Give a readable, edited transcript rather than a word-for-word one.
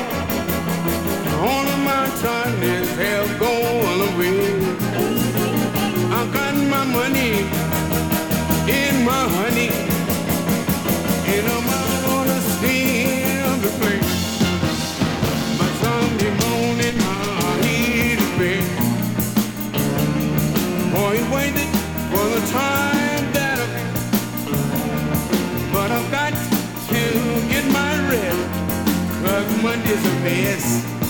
All of my tardiness have gone away. I got my money in my honey, and I'm out on a stand to play. My Sunday morning, my heat is big. Boy, waited for the time that but I've got to get my rest, 'cause Monday's a mess.